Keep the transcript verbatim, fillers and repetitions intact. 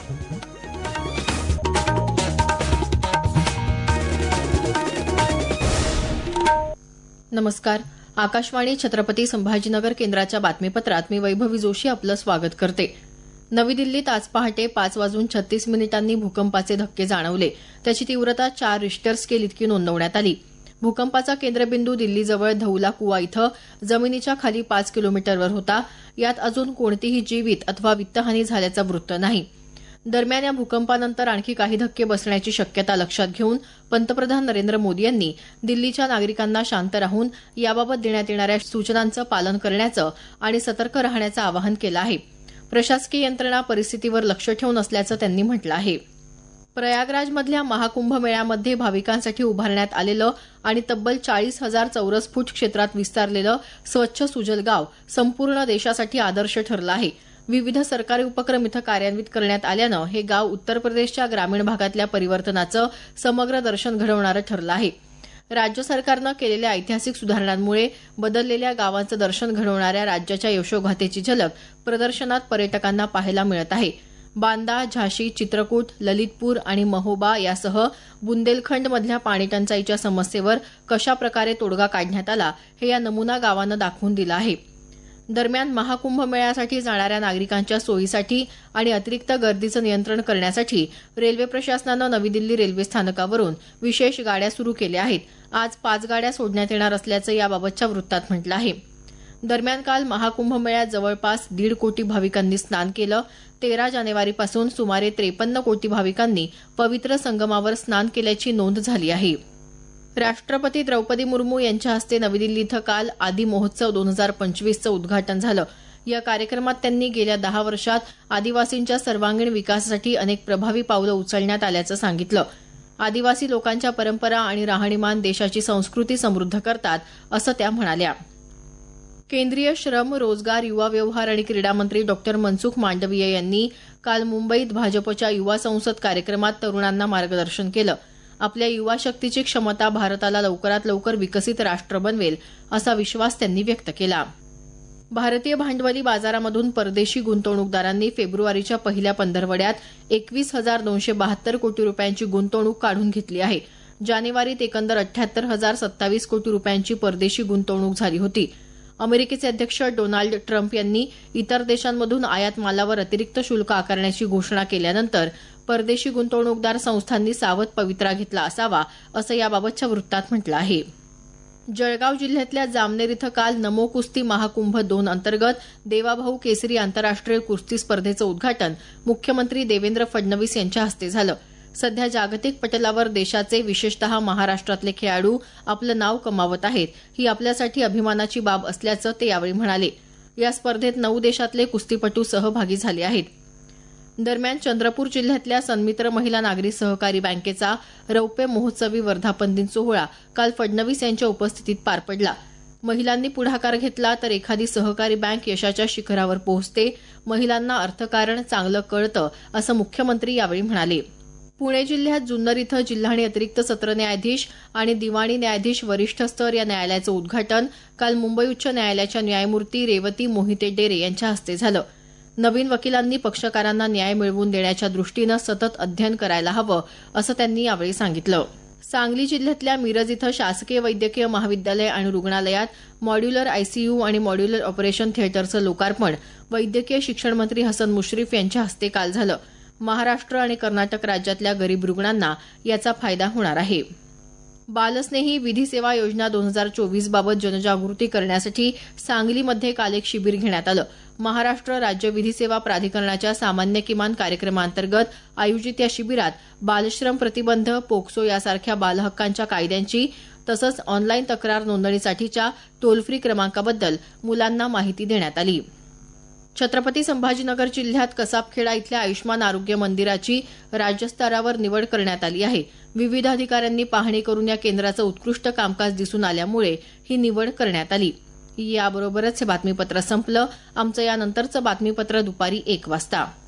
नमस्कार. आकाशवाणी छत्रपती संभाजीनगर केंद्राच्या बातमीपत्रात मी वैभवी जोशी आपलं स्वागत करते. नवी दिल्लीत आज पहाटे पाच वाजून छत्तीस मिनिटांनी भूकंपाचे धक्के जाणवले. त्याची तीव्रता चार रिश्टर स्केल इतकी नोंदवण्यात आली. भूकंपाचा केंद्रबिंदू दिल्लीजवळ धौला कुआ इथं जमिनीच्या खाली पाच किलोमीटरवर होता. यात अजून कोणतीही जीवित अथवा वित्तहानी झाल्याचं वृत्त नाही. दरम्यान या भूकंपानंतर आणखी काही धक्के बसण्याची शक्यता लक्षात घेऊन पंतप्रधान नरेंद्र मोदी यांनी दिल्लीच्या नागरिकांना शांत राहून याबाबत देण्यात येणाऱ्या सूचनांचं पालन करण्याचं आणि सतर्क राहण्याचं आवाहन केलं आहे. प्रशासकीय यंत्रणा परिस्थितीवर लक्ष ठेवून असल्याचं त्यांनी म्हटलं आहे. प्रयागराजमधल्या महाकुंभ मेळ्यामध्ये भाविकांसाठी उभारण्यात आलेलं आणि तब्बल चाळीस हजार चौरस फूट क्षेत्रात विस्तारलेलं स्वच्छ सुजल गाव संपूर्ण देशासाठी आदर्श ठरलं आहे. विविध सरकारी उपक्रम इथं कार्यान्वित करण्यात आल्यानं हे गाव उत्तर प्रदेशच्या ग्रामीण भागातल्या परिवर्तनाचं समग्र दर्शन घडवणारं ठरलं आहे. राज्य सरकारनं केलेल्या ऐतिहासिक सुधारणांमुळे बदललेल्या गावांचं दर्शन घडवणाऱ्या राज्याच्या यशोगाथेची झलक प्रदर्शनात पर्यटकांना पाहायला मिळत आहे. बांदा, झाशी, चित्रकूट, ललितपूर आणि महोबा यासह बुंदेलखंडमधल्या पाणीटंचाईच्या समस्येवर कशाप्रकारे तोडगा काढण्यात आला हे या नमुना गावानं दाखवून दिलं आहे. दरम्यान महाकुंभ मेळ्यासाठी जाणाऱ्या नागरिकांच्या सोयीसाठी आणि अतिरिक्त गर्दीचं नियंत्रण करण्यासाठी रेल्वे प्रशासनानं नवी दिल्ली रेल्वे स्थानकावरून विशेष गाड्या सुरू केल्या आहेत. आज पाच गाड्या सोडण्यात येणार असल्याचं याबाबतच्या वृत्तात म्हटलं आहे. दरम्यान काल महाकुंभ मेळ्यात जवळपास दीड कोटी भाविकांनी स्नान केलं. तेरा जानेवारीपासून सुमारे त्रेपन्न कोटी भाविकांनी पवित्र संगमावर स्नान केल्याची नोंद झाली आहे. राष्ट्रपती द्रौपदी मुर्मू यांच्या हस्ते नवी दिल्ली इथं काल आदी महोत्सव दोन हजार पंचवीसचं उद्घाटन झालं. या कार्यक्रमात त्यांनी गेल्या दहा वर्षात आदिवासींच्या सर्वांगीण विकासासाठी अनेक प्रभावी पावलं उचलण्यात आल्याचं सांगितलं. आदिवासी लोकांच्या परंपरा आणि राहणीमान देशाची संस्कृती समृद्ध करतात असं त्या म्हणाल्या. केंद्रीय श्रम, रोजगार, युवा व्यवहार आणि क्रीडा मंत्री डॉक्टर मनसुख मांडवीय यांनी काल मुंबईत भाजपच्या युवा संसद कार्यक्रमात तरुणांना मार्गदर्शन केलं. आपल्या युवा शक्तीची क्षमता भारताला लवकरात लवकर विकसित राष्ट्र बनवेल असा विश्वास त्यांनी व्यक्त केला. भारतीय भांडवली बाजारामधून परदेशी गुंतवणूकदारांनी फेब्रुवारीच्या पहिल्या पंधरवड्यात एकवीस हजार दोनशे बहात्तर कोटी रुपयांची गुंतवणूक काढून घेतली आहे. जानेवारीत एकंदर अठ्याहत्तर हजार सत्तावीस कोटी रुपयांची परदेशी गुंतवणूक झाली होती. अमेरिकेचे अध्यक्ष डोनाल्ड ट्रम्प यांनी इतर देशांमधून आयात मालावर अतिरिक्त शुल्क आकारण्याची घोषणा केल्यानंतर परदेशी गुंतवणूकदार संस्थांनी सावध पवित्रा घेतला असावा असं याबाबतच्या वृत्तात म्हटलं आहे. जळगाव जिल्ह्यातल्या जामनेर इथं काल नमो कुस्ती महाकुंभ दोन अंतर्गत देवाभाऊ केसरी आंतरराष्ट्रीय कुस्ती स्पर्धेचं उद्घाटन मुख्यमंत्री देवेंद्र फडणवीस यांच्या हस्ते झालं. सध्या जागतिक पटलावर देशाचे विशेषतः महाराष्ट्रातले खेळाडू आपलं नाव कमावत आहेत. ही आपल्यासाठी अभिमानाची बाब असल्याचं ते यावेळी म्हणाले. या स्पर्धेत नऊ देशातले कुस्तीपटू सहभागी झाले आहेत. दरम्यान चंद्रपूर जिल्ह्यातल्या सन्मित्र महिला नागरी सहकारी बँकेचा रौप्य महोत्सवी वर्धापन दिन सोहळा काल फडणवीस यांच्या उपस्थितीत पार पडला. महिलांनी पुढाकार घेतला तर एखादी सहकारी बँक यशाच्या शिखरावर पोहोचते. महिलांना अर्थकारण चांगलं कळतं असं मुख्यमंत्री यावेळी म्हणाले. पुणे जिल्ह्यात जुन्नर इथं जिल्हा आणि अतिरिक्त सत्र न्यायाधीश आणि दिवाणी न्यायाधीश वरिष्ठ स्तर या न्यायालयाचं उद्घाटन काल मुंबई उच्च न्यायालयाच्या न्यायमूर्ती रेवती मोहिते डेरे यांच्या हस्ते झालं. नवीन वकिलांनी पक्षकारांना न्याय मिळवून देण्याच्या दृष्टीनं सतत अध्ययन करायला हवं असं त्यांनी यावेळी सांगितलं. सांगली जिल्ह्यातल्या मिरज इथं शासकीय वैद्यकीय महाविद्यालय आणि रुग्णालयात मॉड्यूलर आयसीयू आणि मॉड्यूलर ऑपरेशन थिएटरचं लोकार्पण वैद्यकीय शिक्षण मंत्री हसन मुश्रीफ यांच्या हस्ते काल झालं. महाराष्ट्र आणि कर्नाटक राज्यातल्या गरीब रुग्णांना याचा फायदा होणार आहे. बालस्नेही विधी सेवा योजना दोन हजार चोवीस बाबत जनजागृती करण्यासाठी सांगलीमध्ये काल एक शिबिर घेण्यात आलं. महाराष्ट्र राज्य विधी सेवा प्राधिकरणाच्या सामान्य किमान कार्यक्रमांतर्गत आयोजित या शिबिरात बालश्रम प्रतिबंध, पोक्सो यासारख्या बालहक्कांच्या कायद्यांची तसंच ऑनलाईन तक्रार नोंदणीसाठीच्या टोल फ्री क्रमांकाबद्दल मुलांना माहिती देण्यात आली. छत्रपती संभाजीनगर जिल्ह्यात कसाबखेडा इथल्या आयुष्मान आरोग्य मंदिराची राज्यस्तरावर निवड करण्यात आली आहे. विविध अधिकाऱ्यांनी पाहणी करून या केंद्राचं उत्कृष्ट कामकाज दिसून आल्यामुळे ही निवड करण्यात आली. याबरोबरच हे बातमीपत्र संपलं. आमचं यानंतरचं बातमीपत्र दुपारी एक वाजता.